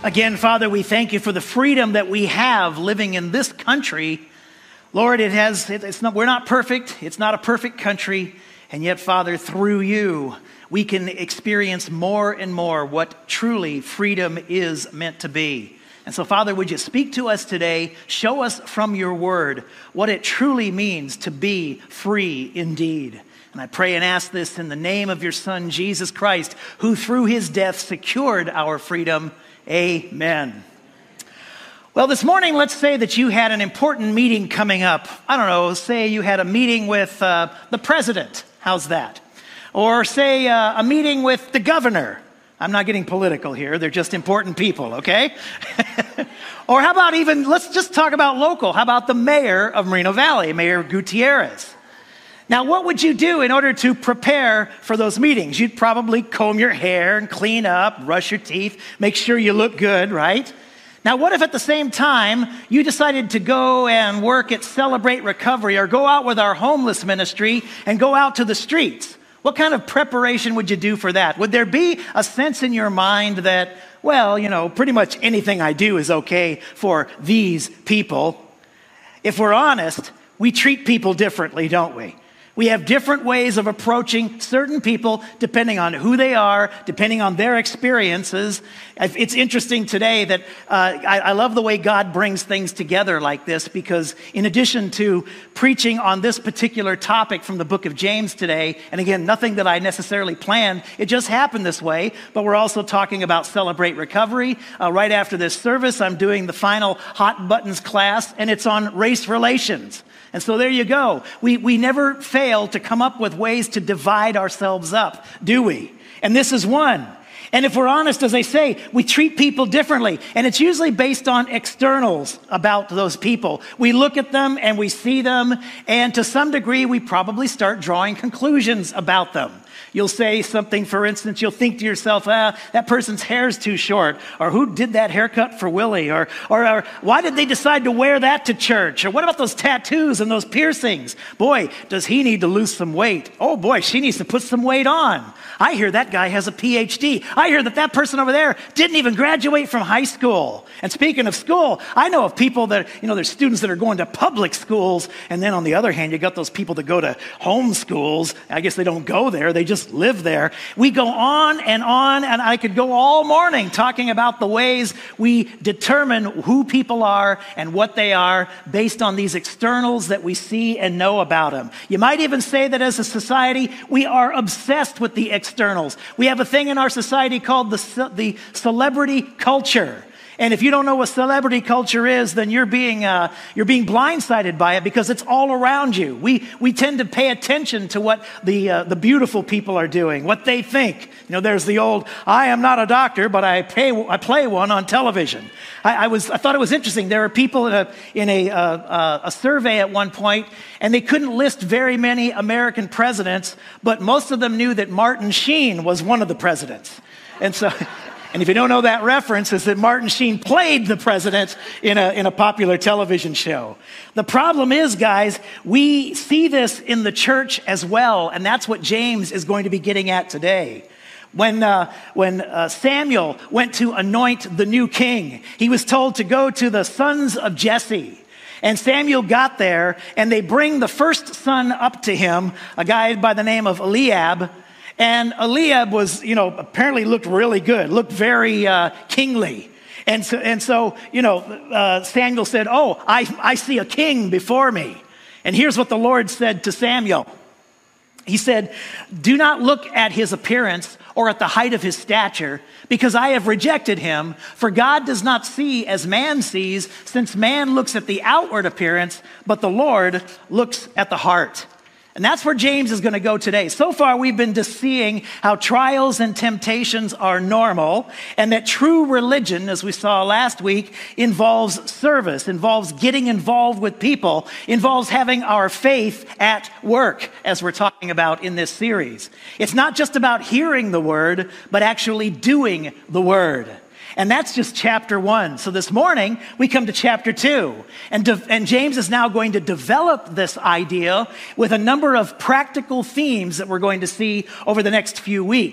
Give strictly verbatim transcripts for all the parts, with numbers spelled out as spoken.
Again, Father, we thank you for the freedom that we have living in this country. Lord, it has, it's not, we're not perfect. It's not a perfect country. And yet, Father, through you, we can experience more and more what truly freedom is meant to be. And so, Father, would you speak to us today? Show us from your word what it truly means to be free indeed. And I pray and ask this in the name of your Son, Jesus Christ, who through his death secured our freedom. Amen. Well, this morning, let's say that you had an important meeting coming up. I don't know, say you had a meeting with uh, the president. How's that? Or say uh, a meeting with the governor. I'm not getting political here. They're just important people, okay? Or how about even, let's just talk about local. How about the mayor of Moreno Valley, Mayor Gutierrez? Now, what would you do in order to prepare for those meetings? You'd probably comb your hair and clean up, brush your teeth, make sure you look good, right? Now, what if at the same time you decided to go and work at Celebrate Recovery or go out with our homeless ministry and go out to the streets? What kind of preparation would you do for that? Would there be a sense in your mind that, well, you know, pretty much anything I do is okay for these people? If we're honest, we treat people differently, don't we? We have different ways of approaching certain people depending on who they are, depending on their experiences. It's interesting today that uh, I, I love the way God brings things together like this, because in addition to preaching on this particular topic from the book of James today, and again, nothing that I necessarily planned, it just happened this way, but we're also talking about Celebrate Recovery. Uh, right after this service, I'm doing the final Hot Buttons class, and it's on race relations. And so there you go. We we never fail to come up with ways to divide ourselves up, do we? And this is one. And if we're honest, as I say, we treat people differently. And it's usually based on externals about those people. We look at them and we see them, and to some degree, we probably start drawing conclusions about them. You'll say something, for instance, you'll think to yourself, ah, that person's hair's too short, or who did that haircut for Willie, or, or, or why did they decide to wear that to church, or what about those tattoos and those piercings? Boy, does he need to lose some weight. Oh boy, she needs to put some weight on. I hear that guy has a P H D. I hear that that person over there didn't even graduate from high school. And speaking of school, I know of people that, you know, there's students that are going to public schools, and then on the other hand, you got those people that go to home schools. I guess they don't go there, they just live there. We go on and on, and I could go all morning talking about the ways we determine who people are and what they are based on these externals that we see and know about them. You might even say that as a society, we are obsessed with the externals. We have a thing in our society called the, the celebrity culture. And if you don't know what celebrity culture is, then you're being uh, you're being blindsided by it, because it's all around you. We we tend to pay attention to what the uh, the beautiful people are doing, what they think. You know, there's the old, I am not a doctor, but I pay I play one on television. I, I was I thought it was interesting. There were people in a in a uh, uh, a survey at one point, and they couldn't list very many American presidents, but most of them knew that Martin Sheen was one of the presidents, and so. And if you don't know that reference, is that Martin Sheen played the president in a, in a popular television show. The problem is, guys, we see this in the church as well, and that's what James is going to be getting at today. When, uh, when uh, Samuel went to anoint the new king, he was told to go to the sons of Jesse. And Samuel got there, and they bring the first son up to him, a guy by the name of Eliab. And Eliab was, you know, apparently looked really good, looked very uh, kingly. And so, and so, you know, uh, Samuel said, oh, I, I see a king before me. And here's what the Lord said to Samuel. He said, do not look at his appearance or at the height of his stature, because I have rejected him. For God does not see as man sees, since man looks at the outward appearance, but the Lord looks at the heart. And that's where James is going to go today. So far, we've been just seeing how trials and temptations are normal, and that true religion, as we saw last week, involves service, involves getting involved with people, involves having our faith at work, as we're talking about in this series. It's not just about hearing the word, but actually doing the word. And that's just chapter one. So this morning, we come to chapter two. And, de- and James is now going to develop this idea with a number of practical themes that we're going to see over the next few weeks.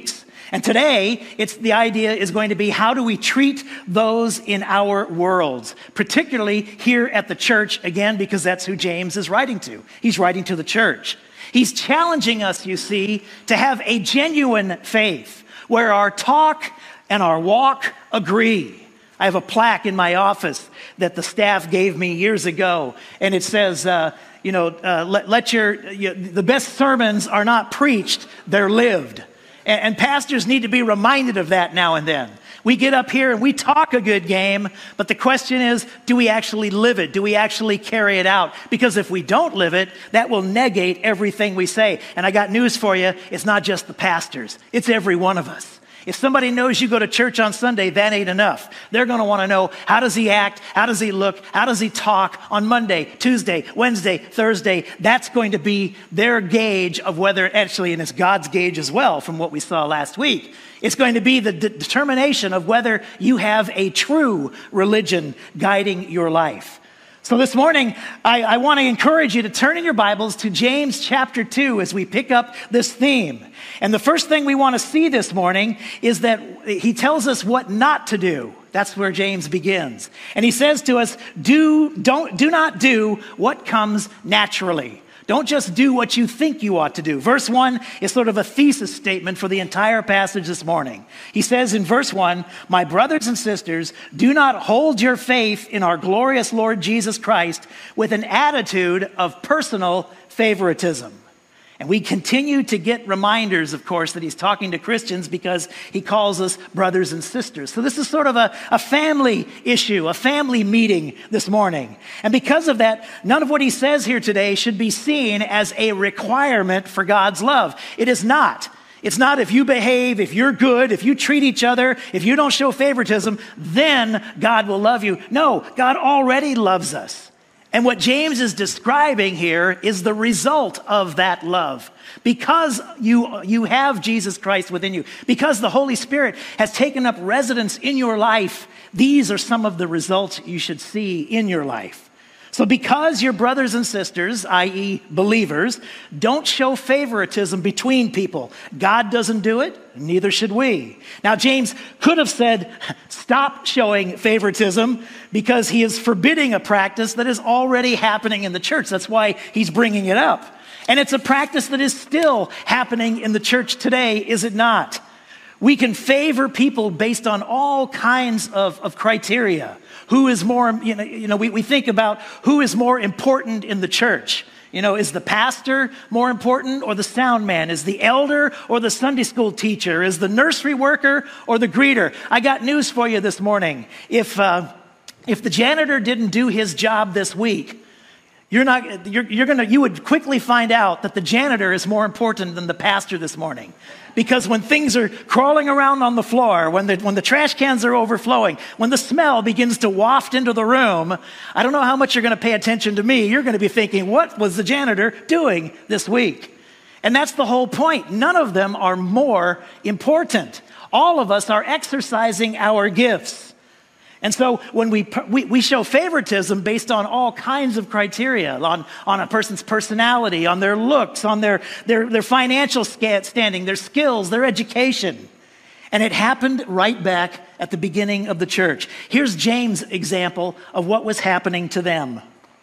And today, it's the idea is going to be how do we treat those in our worlds, particularly here at the church, again, because that's who James is writing to. He's writing to the church. He's challenging us, you see, to have a genuine faith where our talk and our walk agree. I have a plaque in my office that the staff gave me years ago, and it says, uh, you know, uh, let, let your, you, the best sermons are not preached, they're lived. And, and pastors need to be reminded of that now and then. We get up here and we talk a good game, but the question is, do we actually live it? Do we actually carry it out? Because if we don't live it, that will negate everything we say. And I got news for you, it's not just the pastors, it's every one of us. If somebody knows you go to church on Sunday, that ain't enough. They're going to want to know, how does he act? How does he look? How does he talk on Monday, Tuesday, Wednesday, Thursday? That's going to be their gauge of whether, actually, and it's God's gauge as well from what we saw last week. It's going to be the de- determination of whether you have a true religion guiding your life. So this morning, I, I want to encourage you to turn in your Bibles to James chapter two as we pick up this theme. And the first thing we want to see this morning is that he tells us what not to do. That's where James begins. And he says to us, do, don't, do not do what comes naturally. Don't just do what you think you ought to do. Verse one is sort of a thesis statement for the entire passage this morning. He says in verse one, my brothers and sisters, do not hold your faith in our glorious Lord Jesus Christ with an attitude of personal favoritism. And we continue to get reminders, of course, that he's talking to Christians because he calls us brothers and sisters. So this is sort of a, a family issue, a family meeting this morning. And because of that, none of what he says here today should be seen as a requirement for God's love. It is not. It's not if you behave, if you're good, if you treat each other, if you don't show favoritism, then God will love you. No, God already loves us. And what James is describing here is the result of that love. Because you, you have Jesus Christ within you, because the Holy Spirit has taken up residence in your life, these are some of the results you should see in your life. So because your brothers and sisters, that is believers, don't show favoritism between people, God doesn't do it, neither should we. Now, James could have said, stop showing favoritism because he is forbidding a practice that is already happening in the church. That's why he's bringing it up. And it's a practice that is still happening in the church today, is it not? We can favor people based on all kinds of, of criteria. Who is more, you know, you know we, we think about who is more important in the church. You know, is the pastor more important or the sound man? Is the elder or the Sunday school teacher? Is the nursery worker or the greeter? I got news for you this morning. If, uh, if the janitor didn't do his job this week, You're not, you're, you're gonna, you would quickly find out that the janitor is more important than the pastor this morning. Because when things are crawling around on the floor, when the, when the trash cans are overflowing, when the smell begins to waft into the room, I don't know how much you're going to pay attention to me. You're going to be thinking, what was the janitor doing this week? And that's the whole point. None of them are more important. All of us are exercising our gifts. And so when we, we we show favoritism based on all kinds of criteria, on, on a person's personality, on their looks, on their, their, their financial standing, their skills, their education. And it happened right back at the beginning of the church. Here's James' example of what was happening to them.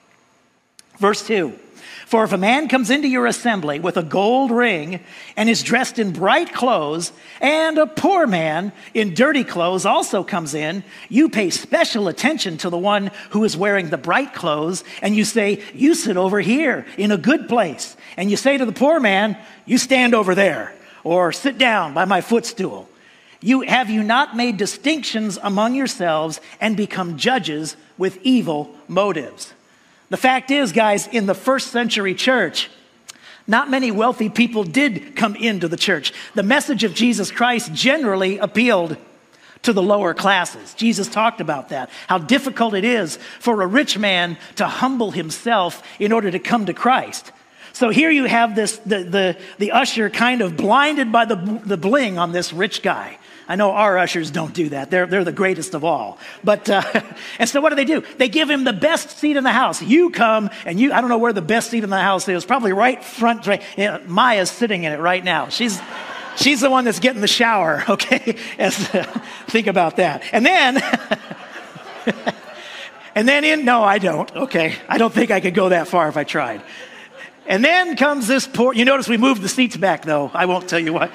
Verse two. For if a man comes into your assembly with a gold ring and is dressed in bright clothes, and a poor man in dirty clothes also comes in, you pay special attention to the one who is wearing the bright clothes, and you say, you sit over here in a good place. And you say to the poor man, you stand over there, or sit down by my footstool. You, have you not made distinctions among yourselves and become judges with evil motives? The fact is, guys, in the first century church, not many wealthy people did come into the church. The message of Jesus Christ generally appealed to the lower classes. Jesus talked about that, how difficult it is for a rich man to humble himself in order to come to Christ. So here you have this, the, the, the usher kind of blinded by the, the bling on this rich guy. I know our ushers don't do that. They're, they're the greatest of all. But, uh, and so what do they do? They give him the best seat in the house. You come and you, I don't know where the best seat in the house is, probably right front, right, you know, Maya's sitting in it right now. She's, She's the one that's getting the shower, okay? As, uh, think about that. And then, and then in, no, I don't, okay. I don't think I could go that far if I tried. And then comes this poor, you notice we moved the seats back though. I won't tell you what.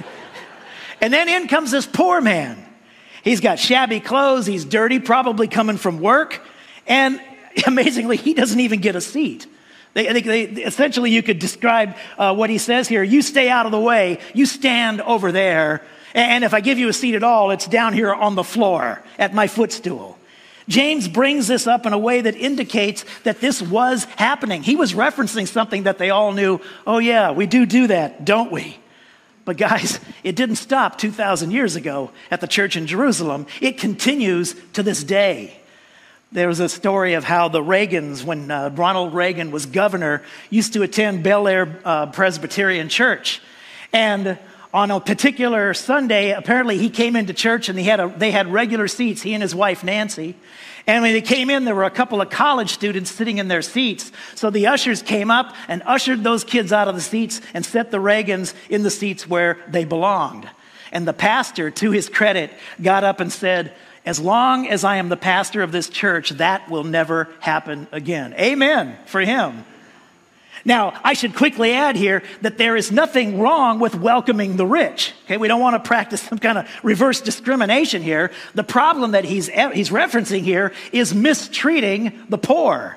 And then in comes this poor man. He's got shabby clothes. He's dirty, probably coming from work. And amazingly, he doesn't even get a seat. They, they, they, essentially, you could describe uh, what he says here. You stay out of the way. You stand over there. And if I give you a seat at all, it's down here on the floor at my footstool. James brings this up in a way that indicates that this was happening. He was referencing something that they all knew. Oh, yeah, we do do that, don't we? But guys, it didn't stop two thousand years ago at the church in Jerusalem. It continues to this day. There was a story of how the Reagans, when uh, Ronald Reagan was governor, used to attend Bel Air uh, Presbyterian Church. And on a particular Sunday, apparently he came into church and he had a, they had regular seats, he and his wife Nancy. And when they came in, there were a couple of college students sitting in their seats. So the ushers came up and ushered those kids out of the seats and set the Reagans in the seats where they belonged. And the pastor, to his credit, got up and said, as long as I am the pastor of this church, that will never happen again. Amen for him. Now, I should quickly add here that there is nothing wrong with welcoming the rich. Okay, we don't want to practice some kind of reverse discrimination here. The problem that he's, he's referencing here is mistreating the poor.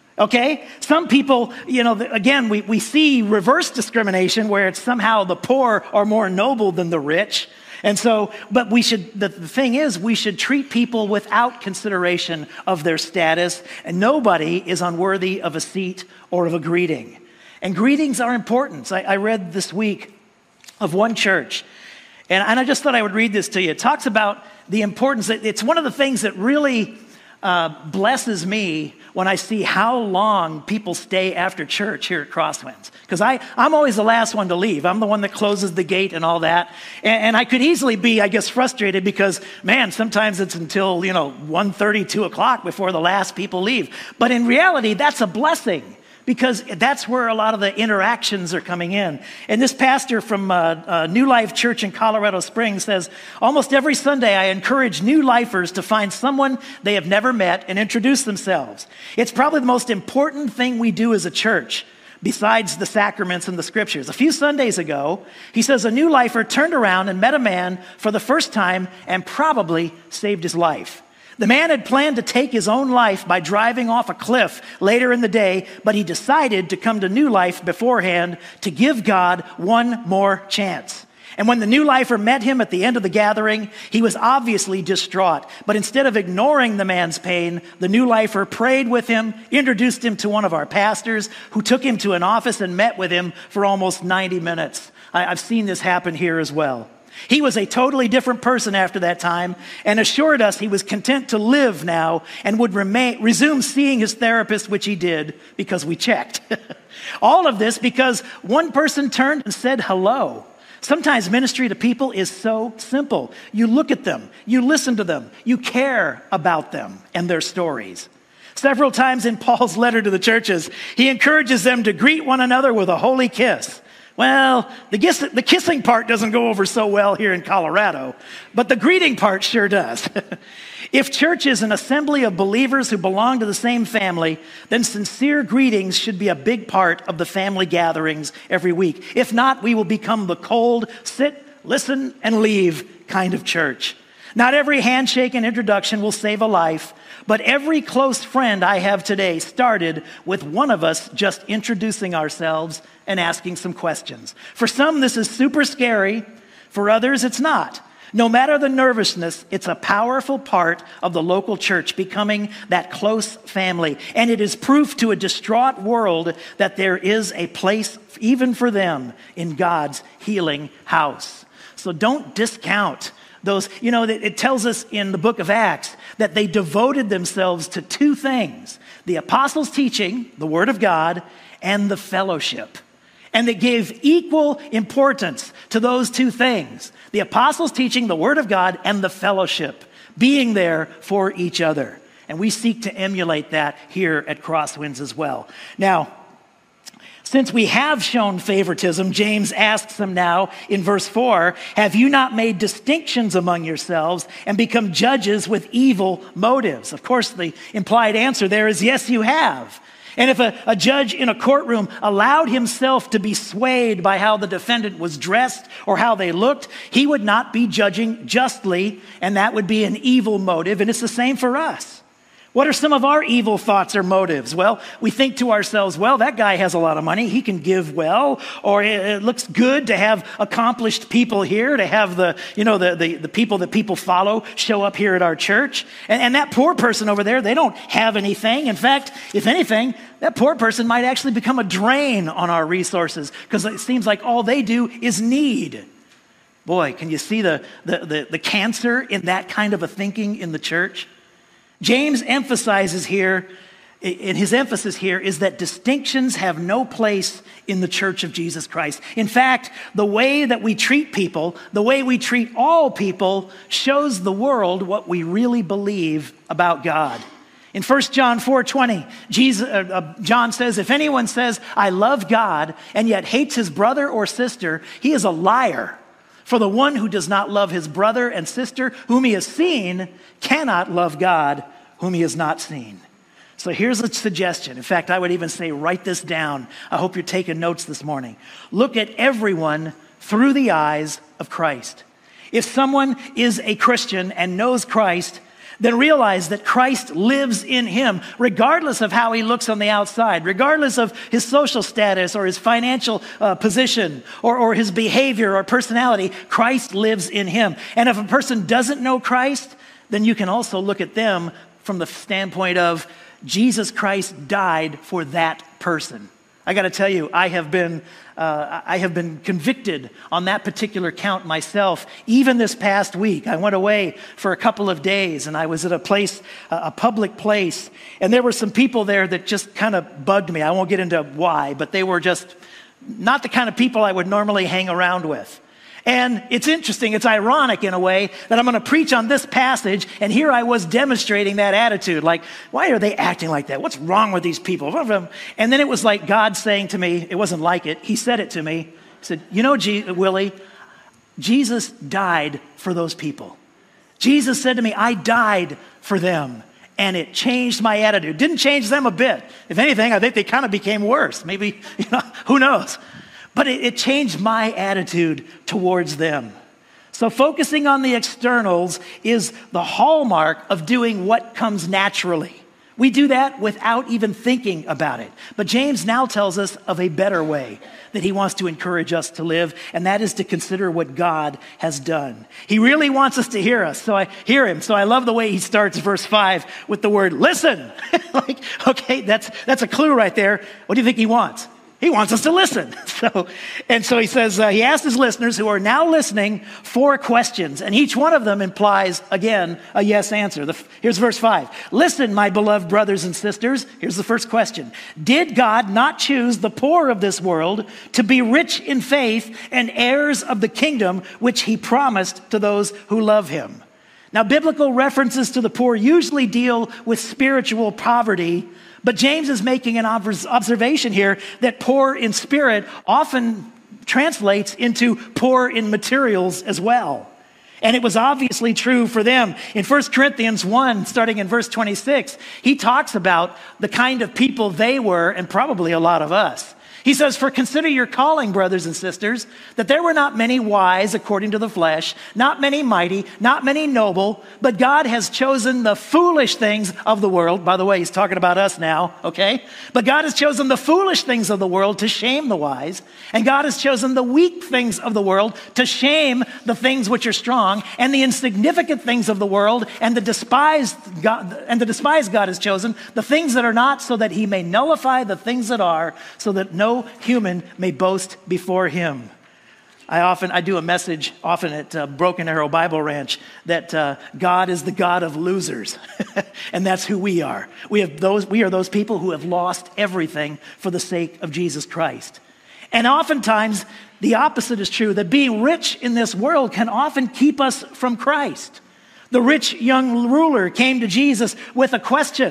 Okay, some people, you know, again, we, we see reverse discrimination where it's somehow the poor are more noble than the rich. And so, but we should, the, the thing is, we should treat people without consideration of their status, and nobody is unworthy of a seat or of a greeting. And greetings are important. I, I read this week of one church, and, and I just thought I would read this to you. It talks about the importance, it's one of the things that really uh, blesses me when I see how long people stay after church here at Crosswinds. Because I'm always the last one to leave. I'm the one that closes the gate and all that. And, and I could easily be, I guess, frustrated because, man, sometimes it's until, you know, one thirty, two o'clock before the last people leave. But in reality, that's a blessing because that's where a lot of the interactions are coming in. And this pastor from uh, uh, New Life Church in Colorado Springs says, almost every Sunday I encourage new lifers to find someone they have never met and introduce themselves. It's probably the most important thing we do as a church, besides the sacraments and the scriptures. A few Sundays ago, he says a new lifer turned around and met a man for the first time and probably saved his life. The man had planned to take his own life by driving off a cliff later in the day, but he decided to come to New Life beforehand to give God one more chance. And when the new lifer met him at the end of the gathering, he was obviously distraught. But instead of ignoring the man's pain, the new lifer prayed with him, introduced him to one of our pastors, who took him to an office and met with him for almost ninety minutes. I, I've seen this happen here as well. He was a totally different person after that time and assured us he was content to live now and would remain, resume seeing his therapist, which he did because we checked. All of this because one person turned and said hello. Sometimes ministry to people is so simple. You look at them, you listen to them, you care about them and their stories. Several times in Paul's letter to the churches, he encourages them to greet one another with a holy kiss. Well, the, kiss, the kissing part doesn't go over so well here in Colorado, but the greeting part sure does. If church is an assembly of believers who belong to the same family, then sincere greetings should be a big part of the family gatherings every week. If not, we will become the cold, sit, listen, and leave kind of church. Not every handshake and introduction will save a life, but every close friend I have today started with one of us just introducing ourselves and asking some questions. For some, this is super scary. For others, it's not. No matter the nervousness, it's a powerful part of the local church becoming that close family. And it is proof to a distraught world that there is a place even for them in God's healing house. So don't discount those. You know, it tells us in the book of Acts that they devoted themselves to two things: the apostles' teaching, the word of God, and the fellowship. And they gave equal importance to those two things: the apostles' teaching, the word of God, and the fellowship, being there for each other. And we seek to emulate that here at Crosswinds as well. Now, Since we have shown favoritism, James asks them now in verse four, have you not made distinctions among yourselves and become judges with evil motives? Of course, the implied answer there is yes, you have. And if a, a judge in a courtroom allowed himself to be swayed by how the defendant was dressed or how they looked, he would not be judging justly, and that would be an evil motive, and it's the same for us. What are some of our evil thoughts or motives? Well, we think to ourselves, well, that guy has a lot of money. He can give well, or it looks good to have accomplished people here, to have the, you know, the, the, the people that people follow show up here at our church. And, and that poor person over there, they don't have anything. In fact, if anything, that poor person might actually become a drain on our resources because it seems like all they do is need. Boy, can you see the, the, the, the cancer in that kind of a thinking in the church? James emphasizes here, and his emphasis here is that distinctions have no place in the church of Jesus Christ. In fact, the way that we treat people, the way we treat all people, shows the world what we really believe about God. In First John four twenty, Jesus, uh, uh, John says, if anyone says, I love God, and yet hates his brother or sister, he is a liar. For the one who does not love his brother and sister whom he has seen cannot love God whom he has not seen. So here's a suggestion. In fact, I would even say write this down. I hope you're taking notes this morning. Look at everyone through the eyes of Christ. If someone is a Christian and knows Christ, then realize that Christ lives in him, regardless of how he looks on the outside, regardless of his social status or his financial uh, position or, or his behavior or personality. Christ lives in him. And if a person doesn't know Christ, then you can also look at them from the standpoint of Jesus Christ died for that person. I got to tell you, I have been uh, I have been convicted on that particular count myself. Even this past week, I went away for a couple of days, and I was at a place, a public place, and there were some people there that just kind of bugged me. I won't get into why, but they were just not the kind of people I would normally hang around with. And it's interesting, it's ironic in a way that I'm going to preach on this passage, and here I was demonstrating that attitude. Like, why are they acting like that? What's wrong with these people? And then it was like God saying to me, it wasn't like it, he said it to me. He said, you know, G- Willie, Jesus died for those people. Jesus said to me, I died for them. And it changed my attitude. Didn't change them a bit. If anything, I think they kind of became worse. Maybe, you know, who knows? But it, it changed my attitude towards them. So focusing on the externals is the hallmark of doing what comes naturally. We do that without even thinking about it. But James now tells us of a better way that he wants to encourage us to live, and that is to consider what God has done. He really wants us to hear us. So I hear him. So I love the way he starts verse five with the word listen. Like, okay, that's that's a clue right there. What do you think he wants? He wants us to listen. So, and so he says, uh, he asked his listeners who are now listening four questions, and each one of them implies, again, a yes answer. The, here's verse five. Listen, my beloved brothers and sisters. Here's the first question. Did God not choose the poor of this world to be rich in faith and heirs of the kingdom which he promised to those who love him? Now, biblical references to the poor usually deal with spiritual poverty, but James is making an observation here that poor in spirit often translates into poor in materials as well. And it was obviously true for them. In First Corinthians one, starting in verse twenty-six, he talks about the kind of people they were, and probably a lot of us. He says, for consider your calling, brothers and sisters, that there were not many wise according to the flesh, not many mighty, not many noble, but God has chosen the foolish things of the world. By the way, he's talking about us now, okay? But God has chosen the foolish things of the world to shame the wise, and God has chosen the weak things of the world to shame the things which are strong, and the insignificant things of the world, and the despised God, and the despised God has chosen the things that are not, so that he may nullify the things that are, so that no human may boast before him. I often, I do a message often at uh, Broken Arrow Bible Ranch that uh, God is the God of losers. And that's who we are. We have those, we are those people who have lost everything for the sake of Jesus Christ. And oftentimes the opposite is true, that being rich in this world can often keep us from Christ. The rich young ruler came to Jesus with a question.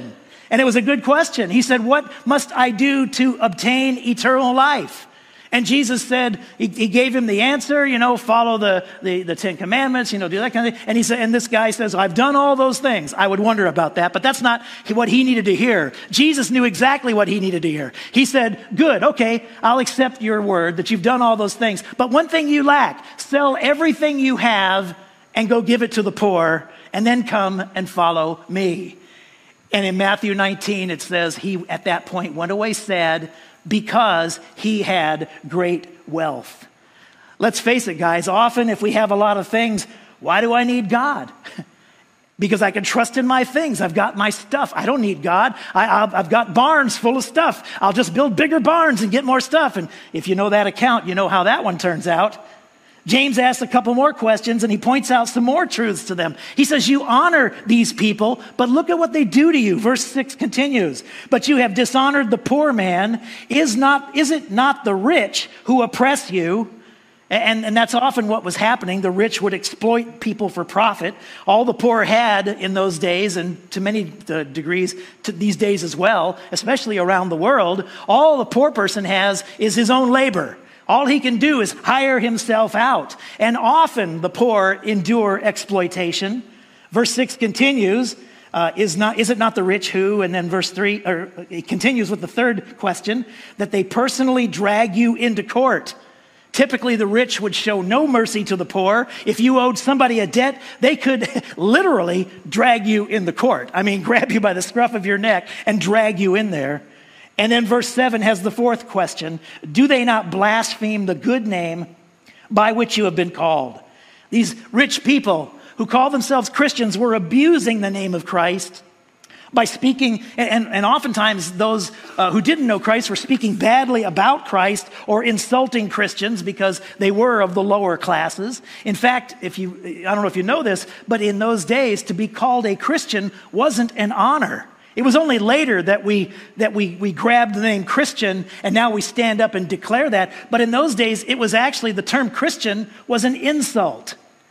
And it was a good question. He said, what must I do to obtain eternal life? And Jesus said, he, he gave him the answer, you know, follow the, the, the Ten Commandments, you know, do that kind of thing. And he said, and this guy says, I've done all those things. I would wonder about that, but that's not what he needed to hear. Jesus knew exactly what he needed to hear. He said, good, okay, I'll accept your word that you've done all those things. But one thing you lack, sell everything you have and go give it to the poor, and then come and follow me. And in Matthew nineteen, it says he, at that point, went away sad, because he had great wealth. Let's face it, guys, often if we have a lot of things, why do I need God? Because I can trust in my things. I've got my stuff. I don't need God. I, I've, I've got barns full of stuff. I'll just build bigger barns and get more stuff. And if you know that account, you know how that one turns out. James asks a couple more questions, and he points out some more truths to them. He says, you honor these people, but look at what they do to you. Verse six continues, but you have dishonored the poor man. Is not, is it not the rich who oppress you? And, and that's often what was happening. The rich would exploit people for profit. All the poor had in those days, and to many uh, degrees to these days as well, especially around the world, all the poor person has is his own labor. All he can do is hire himself out. And often the poor endure exploitation. Verse six continues, uh, is not is it not the rich who, and then verse three, or it continues with the third question, that they personally drag you into court. Typically, the rich would show no mercy to the poor. If you owed somebody a debt, they could literally drag you in the court. I mean, grab you by the scruff of your neck and drag you in there. And then verse seven has the fourth question. Do they not blaspheme the good name by which you have been called? These rich people who call themselves Christians were abusing the name of Christ by speaking, and, and oftentimes those uh, who didn't know Christ were speaking badly about Christ or insulting Christians because they were of the lower classes. In fact, if you, I don't know if you know this, but in those days, to be called a Christian wasn't an honor. It was only later that we that we we grabbed the name Christian, and now we stand up and declare that. But in those days, it was actually, the term Christian was an insult.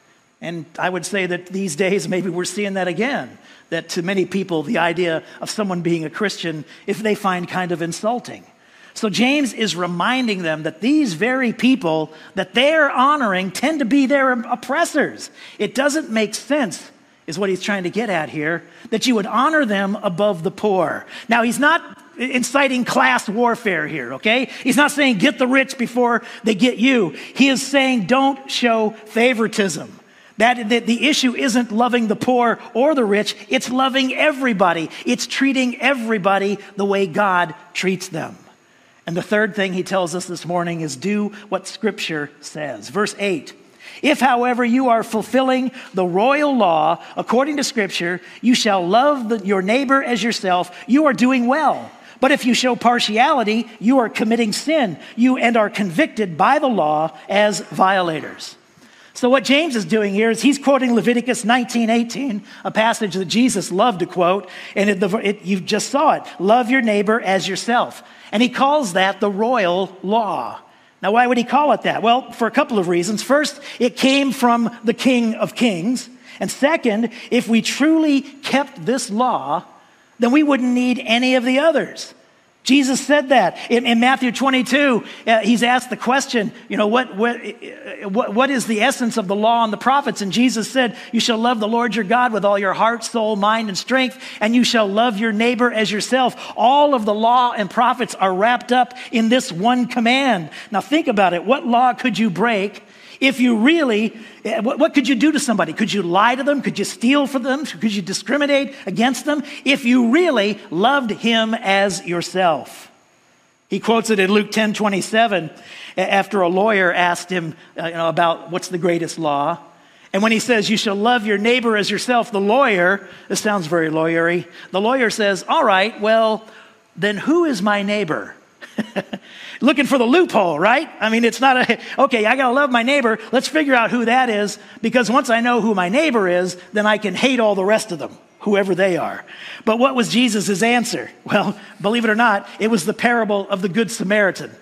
And I would say that these days, maybe we're seeing that again, that to many people, the idea of someone being a Christian, if they find kind of insulting. So James is reminding them that these very people that they're honoring tend to be their oppressors. It doesn't make sense, is what he's trying to get at here, that you would honor them above the poor. Now, he's not inciting class warfare here, okay? He's not saying get the rich before they get you. He is saying don't show favoritism. That, that the issue isn't loving the poor or the rich, it's loving everybody. It's treating everybody the way God treats them. And the third thing he tells us this morning is do what Scripture says. Verse eight. If, however, you are fulfilling the royal law according to Scripture, you shall love the, your neighbor as yourself, you are doing well. But if you show partiality, you are committing sin, you and are convicted by the law as violators. So what James is doing here is he's quoting Leviticus nineteen eighteen, a passage that Jesus loved to quote, and it, the, it, you just saw it. Love your neighbor as yourself. And he calls that the royal law. Now, why would he call it that? Well, for a couple of reasons. First, it came from the King of Kings. And second, if we truly kept this law, then we wouldn't need any of the others. Jesus said that in, in Matthew twenty-two. Uh, he's asked the question, you know, what, what, what, what is the essence of the law and the prophets? And Jesus said, you shall love the Lord your God with all your heart, soul, mind, and strength, and you shall love your neighbor as yourself. All of the law and prophets are wrapped up in this one command. Now think about it. What law could you break if you really, what, what could you do to somebody? Could you lie to them? Could you steal from them? Could you discriminate against them? If you really loved him as yourself. He quotes it in Luke ten twenty-seven after a lawyer asked him uh, you know, about what's the greatest law. And when he says, you shall love your neighbor as yourself, the lawyer, this sounds very lawyery, the lawyer says, all right, well, then who is my neighbor? Looking for the loophole, right? I mean, it's not a, okay, I got to love my neighbor. Let's figure out who that is, because once I know who my neighbor is, then I can hate all the rest of them, whoever they are. But what was Jesus' answer? Well, believe it or not, it was the parable of the Good Samaritan.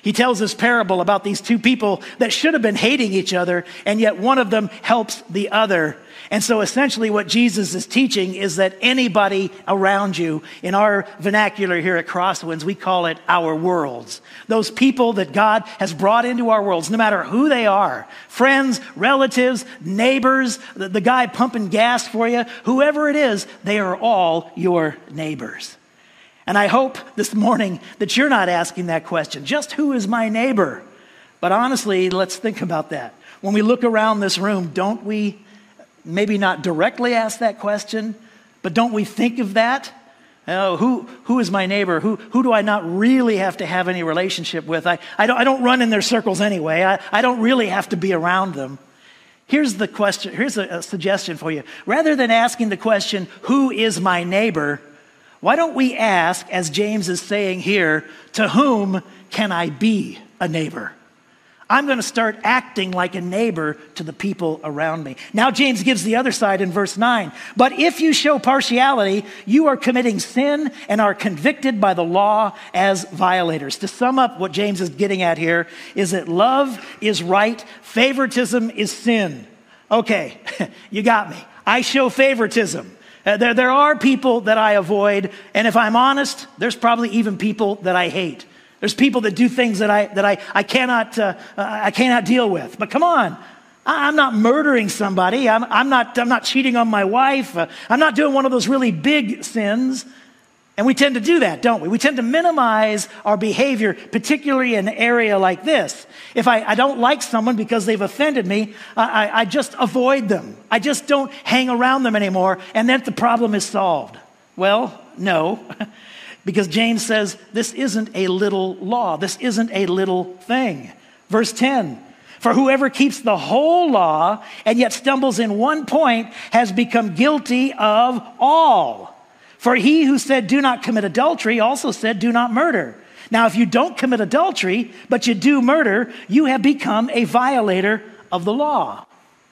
He tells this parable about these two people that should have been hating each other, and yet one of them helps the other. And so essentially what Jesus is teaching is that anybody around you, in our vernacular here at Crosswinds, we call it our worlds. Those people that God has brought into our worlds, no matter who they are, friends, relatives, neighbors, the, the guy pumping gas for you, whoever it is, they are all your neighbors. And I hope this morning that you're not asking that question, just who is my neighbor? But honestly, let's think about that. When we look around this room, don't we maybe not directly ask that question, but don't we think of that? Oh, who, who is my neighbor? Who, who do I not really have to have any relationship with? I, I, don't, I don't run in their circles anyway. I, I don't really have to be around them. Here's the question. Here's a, a suggestion for you. Rather than asking the question, who is my neighbor? Why don't we ask, as James is saying here, to whom can I be a neighbor? I'm going to start acting like a neighbor to the people around me. Now James gives the other side in verse nine. But if you show partiality, you are committing sin and are convicted by the law as violators. To sum up, what James is getting at here is that love is right, favoritism is sin. Okay, you got me. I show favoritism. Uh, there, there are people that I avoid, and if I'm honest, there's probably even people that I hate. There's people that do things that I that I I cannot uh, uh, I cannot deal with. But come on, I, I'm not murdering somebody. I'm I'm not I'm not cheating on my wife. Uh, I'm not doing one of those really big sins. And we tend to do that, don't we? We tend to minimize our behavior, particularly in an area like this. If I, I don't like someone because they've offended me, I, I, I just avoid them. I just don't hang around them anymore, and then the problem is solved. Well, no, because James says this isn't a little law. This isn't a little thing. Verse ten, for whoever keeps the whole law and yet stumbles in one point has become guilty of all. For he who said, do not commit adultery, also said, do not murder. Now, if you don't commit adultery, but you do murder, you have become a violator of the law.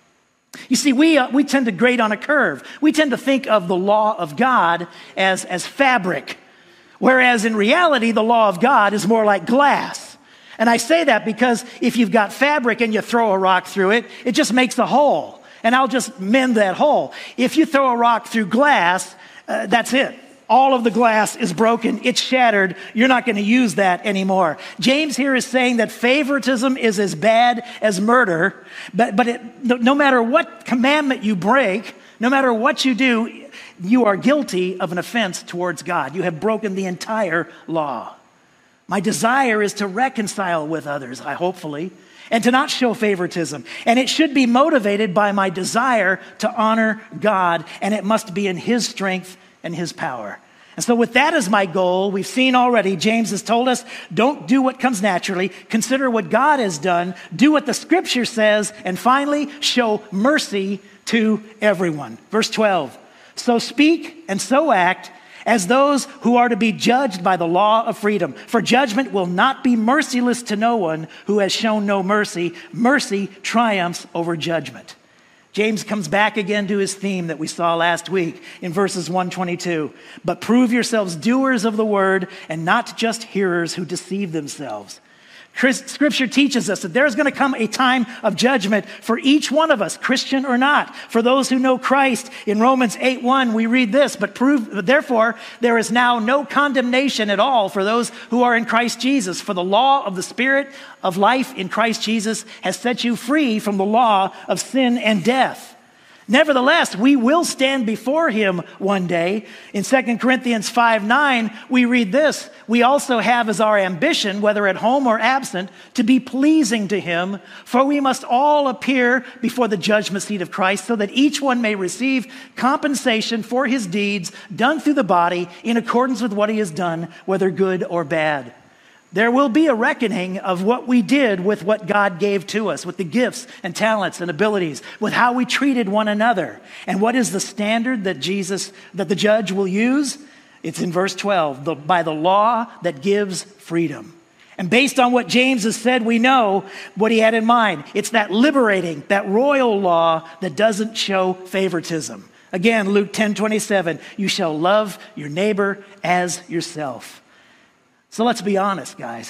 You see, we, uh, we tend to grade on a curve. We tend to think of the law of God as, as fabric, whereas in reality, the law of God is more like glass. And I say that because if you've got fabric and you throw a rock through it, it just makes a hole. And I'll just mend that hole. If you throw a rock through glass, Uh, that's it. All of the glass is broken. It's shattered. You're not going to use that anymore. James here is saying that favoritism is as bad as murder, but, but it, no, no matter what commandment you break, no matter what you do, you are guilty of an offense towards God. You have broken the entire law. My desire is to reconcile with others, I hopefully, and to not show favoritism. And it should be motivated by my desire to honor God, and it must be in his strength and his power. And so with that as my goal, we've seen already, James has told us, don't do what comes naturally. Consider what God has done. Do what the scripture says. And finally, show mercy to everyone. Verse twelve, so speak and so act as those who are to be judged by the law of freedom. For judgment will not be merciless to no one who has shown no mercy. Mercy triumphs over judgment. James comes back again to his theme that we saw last week in verses one twenty-two. But prove yourselves doers of the word and not just hearers who deceive themselves. Scripture teaches us that there's going to come a time of judgment for each one of us, Christian or not. For those who know Christ, in Romans eight one, we read this, but prove, therefore, there is now no condemnation at all for those who are in Christ Jesus. For the law of the Spirit of life in Christ Jesus has set you free from the law of sin and death. Nevertheless, we will stand before him one day. In Second Corinthians five nine, we read this, we also have as our ambition, whether at home or absent, to be pleasing to him, for we must all appear before the judgment seat of Christ, so that each one may receive compensation for his deeds done through the body in accordance with what he has done, whether good or bad. There will be a reckoning of what we did with what God gave to us, with the gifts and talents and abilities, with how we treated one another. And what is the standard that Jesus, that the judge will use? It's in verse twelve, the, by the law that gives freedom. And based on what James has said, we know what he had in mind. It's that liberating, that royal law that doesn't show favoritism. Again, Luke ten twenty-seven, you shall love your neighbor as yourself. So let's be honest, guys.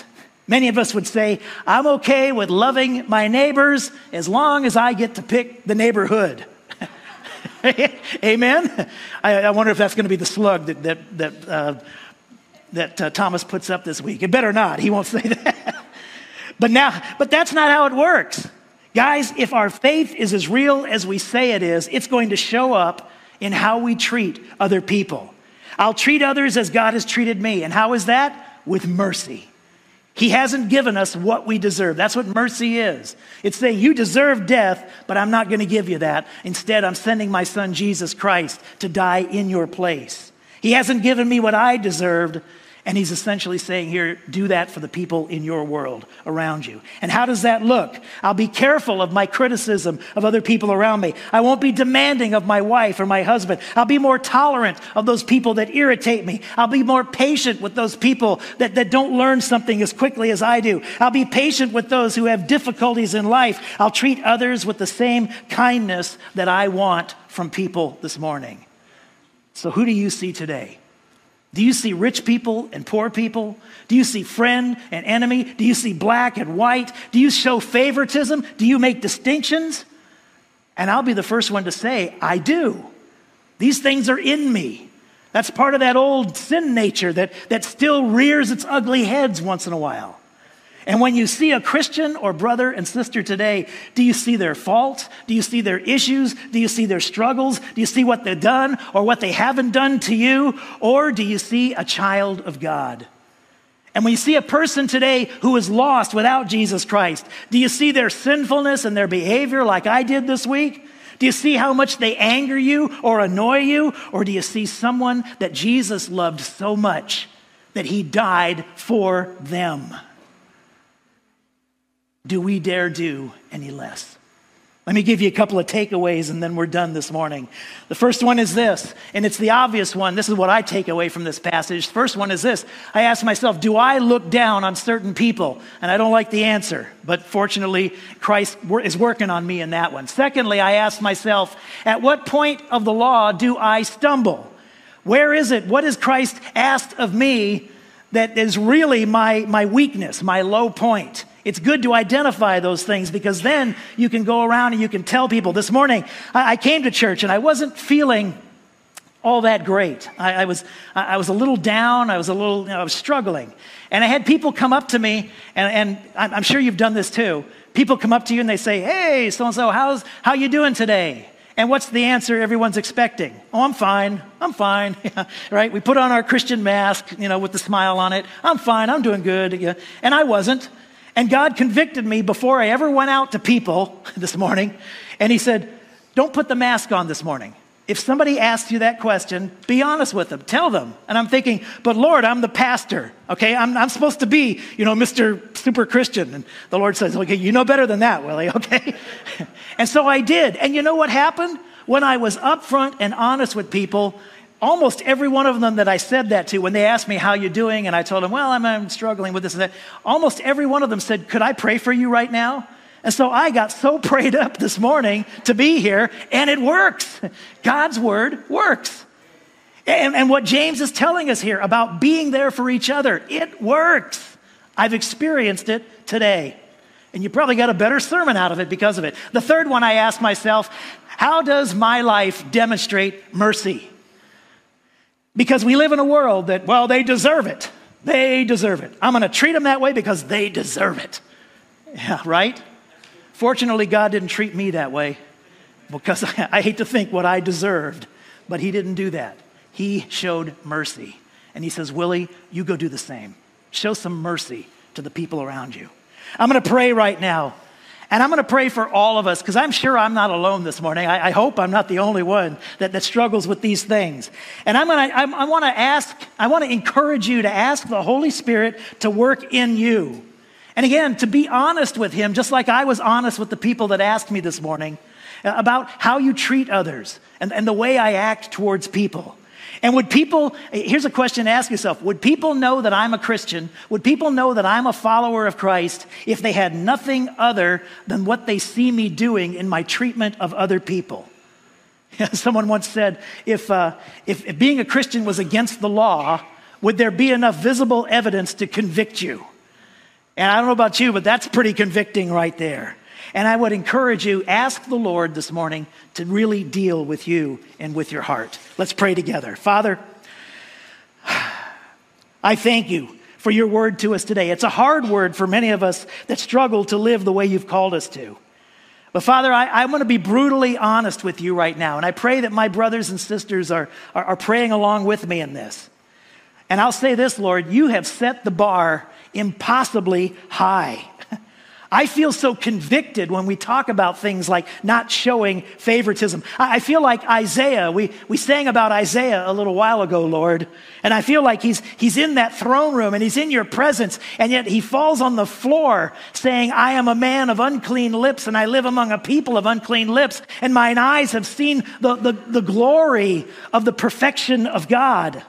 Many of us would say, I'm okay with loving my neighbors as long as I get to pick the neighborhood. Amen? I, I wonder if that's going to be the slug that that that, uh, that uh, Thomas puts up this week. It better not. He won't say that. But now, but that's not how it works. Guys, if our faith is as real as we say it is, it's going to show up in how we treat other people. I'll treat others as God has treated me. And how is that? With mercy. He hasn't given us what we deserve. That's what mercy is. It's saying you deserve death, but I'm not going to give you that. Instead, I'm sending my son, Jesus Christ, to die in your place. He hasn't given me what I deserved, and he's essentially saying here, do that for the people in your world around you. And how does that look? I'll be careful of my criticism of other people around me. I won't be demanding of my wife or my husband. I'll be more tolerant of those people that irritate me. I'll be more patient with those people that, that don't learn something as quickly as I do. I'll be patient with those who have difficulties in life. I'll treat others with the same kindness that I want from people this morning. So who do you see today? Do you see rich people and poor people? Do you see friend and enemy? Do you see black and white? Do you show favoritism? Do you make distinctions? And I'll be the first one to say, I do. These things are in me. That's part of that old sin nature that, that still rears its ugly heads once in a while. And when you see a Christian or brother and sister today, do you see their faults? Do you see their issues? Do you see their struggles? Do you see what they've done or what they haven't done to you? Or do you see a child of God? And when you see a person today who is lost without Jesus Christ, do you see their sinfulness and their behavior like I did this week? Do you see how much they anger you or annoy you? Or do you see someone that Jesus loved so much that he died for them? Do we dare do any less? Let me give you a couple of takeaways and then we're done this morning. The first one is this, and it's the obvious one. This is what I take away from this passage. The first one is this. I ask myself, do I look down on certain people? And I don't like the answer, but fortunately, Christ is working on me in that one. Secondly, I ask myself, at what point of the law do I stumble? Where is it? What has Christ asked of me that is really my, my weakness, my low point? It's good to identify those things because then you can go around and you can tell people. This morning, I, I came to church and I wasn't feeling all that great. I, I was I was a little down. I was a little, you know, I was struggling. And I had people come up to me, and, and I'm, I'm sure you've done this too. People come up to you and they say, hey, so-and-so, how's, how you doing today? And what's the answer everyone's expecting? Oh, I'm fine. I'm fine. Right? We put on our Christian mask, you know, with the smile on it. I'm fine. I'm doing good. Yeah. And I wasn't. And God convicted me before I ever went out to people this morning. And he said, don't put the mask on this morning. If somebody asks you that question, be honest with them. Tell them. And I'm thinking, but Lord, I'm the pastor. Okay, I'm, I'm supposed to be, you know, Mister Super Christian. And the Lord says, okay, you know better than that, Willie, okay? And so I did. And you know what happened? When I was upfront and honest with people, almost every one of them that I said that to, when they asked me, how you doing? And I told them, well, I'm, I'm struggling with this and that. Almost every one of them said, could I pray for you right now? And so I got so prayed up this morning to be here, and it works. God's word works. And, and what James is telling us here about being there for each other, it works. I've experienced it today. And you probably got a better sermon out of it because of it. The third one I asked myself, how does my life demonstrate mercy? Because we live in a world that, well, they deserve it. They deserve it. I'm going to treat them that way because they deserve it. Yeah, right? Fortunately, God didn't treat me that way because I, I hate to think what I deserved, but he didn't do that. He showed mercy. And he says, Willie, you go do the same. Show some mercy to the people around you. I'm going to pray right now. And I'm going to pray for all of us because I'm sure I'm not alone this morning. I, I hope I'm not the only one that, that struggles with these things. And I'm going to, I, I want to ask, I want to encourage you to ask the Holy Spirit to work in you. And again, to be honest with him, just like I was honest with the people that asked me this morning about how you treat others and, and the way I act towards people. And would people, here's a question to ask yourself, would people know that I'm a Christian? Would people know that I'm a follower of Christ if they had nothing other than what they see me doing in my treatment of other people? Someone once said, if, uh, if, if being a Christian was against the law, would there be enough visible evidence to convict you? And I don't know about you, but that's pretty convicting right there. And I would encourage you, ask the Lord this morning to really deal with you and with your heart. Let's pray together. Father, I thank you for your word to us today. It's a hard word for many of us that struggle to live the way you've called us to. But Father, I, I'm going to be brutally honest with you right now. And I pray that my brothers and sisters are, are, are praying along with me in this. And I'll say this, Lord, you have set the bar impossibly high. I feel so convicted when we talk about things like not showing favoritism. I feel like Isaiah, we, we sang about Isaiah a little while ago, Lord, and I feel like he's, he's in that throne room and he's in your presence, and yet he falls on the floor saying, I am a man of unclean lips and I live among a people of unclean lips, and mine eyes have seen the, the, the glory of the perfection of God.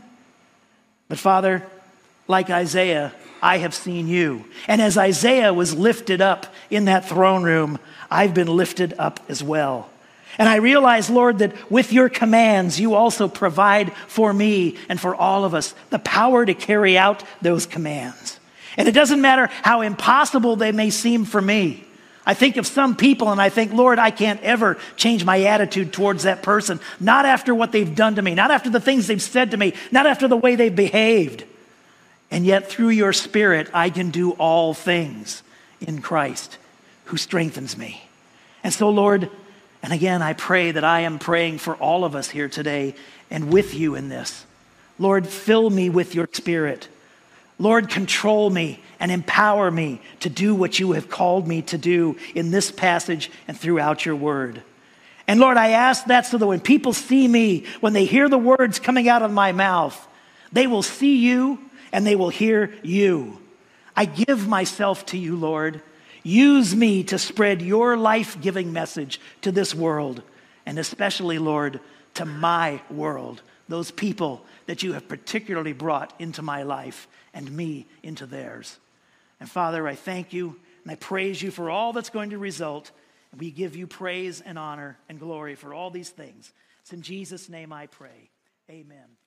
But Father, like Isaiah, I have seen you. And as Isaiah was lifted up in that throne room, I've been lifted up as well. And I realize, Lord, that with your commands, you also provide for me and for all of us the power to carry out those commands. And it doesn't matter how impossible they may seem for me. I think of some people and I think, Lord, I can't ever change my attitude towards that person. Not after what they've done to me, not after the things they've said to me, not after the way they've behaved. And yet through your Spirit, I can do all things in Christ who strengthens me. And so, Lord, and again, I pray that I am praying for all of us here today and with you in this. Lord, fill me with your Spirit. Lord, control me and empower me to do what you have called me to do in this passage and throughout your word. And Lord, I ask that so that when people see me, when they hear the words coming out of my mouth, they will see you and they will hear you. I give myself to you, Lord. Use me to spread your life-giving message to this world, and especially, Lord, to my world, those people that you have particularly brought into my life and me into theirs. And Father, I thank you and I praise you for all that's going to result. And we give you praise and honor and glory for all these things. It's in Jesus' name I pray. Amen.